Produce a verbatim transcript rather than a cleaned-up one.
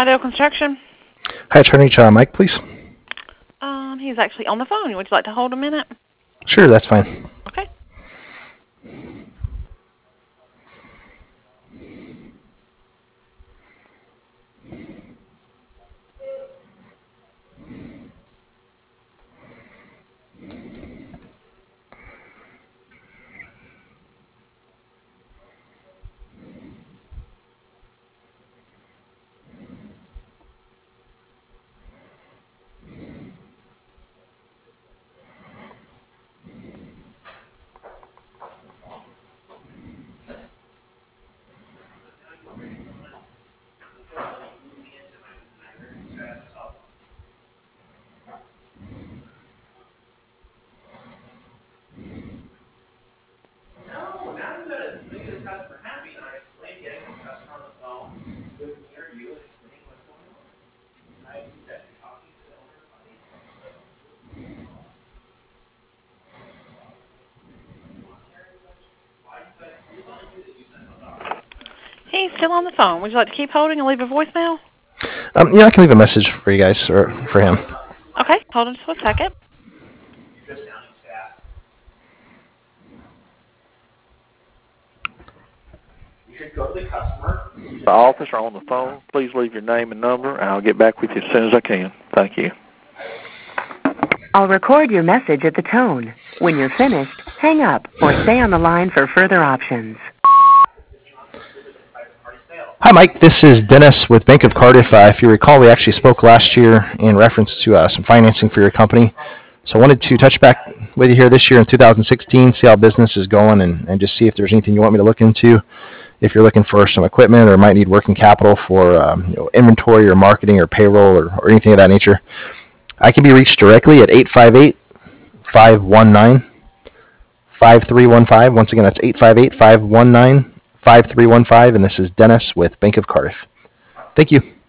Idell Construction. Hi, Attorney uh, Mike, please. Um, he's actually on the phone. Would you like to hold a minute? Sure, that's fine. Okay. He's still on the phone. Would you like to keep holding and leave a voicemail? Um, yeah, I can leave a message for you guys, or for him. Okay, hold on just a second. You should go to the customer. The office or on the phone. Please leave your name and number, and I'll get back with you as soon as I can. Thank you. I'll record your message at the tone. When you're finished, hang up or stay on the line for further options. Hi, Mike. This is Dennis with Bank of Cardiff. Uh, if you recall, we actually spoke last year in reference to uh, some financing for your company. So I wanted to touch back with you here this year in two thousand sixteen, see how business is going, and, and just see if there's anything you want me to look into. If you're looking for some equipment or might need working capital for um, you know, inventory or marketing or payroll or, or anything of that nature, I can be reached directly at eight five eight, five one nine, five three one five. Once again, that's eight five eight, five one nine, five three one five, and this is Dennis with Bank of Cardiff. Thank you.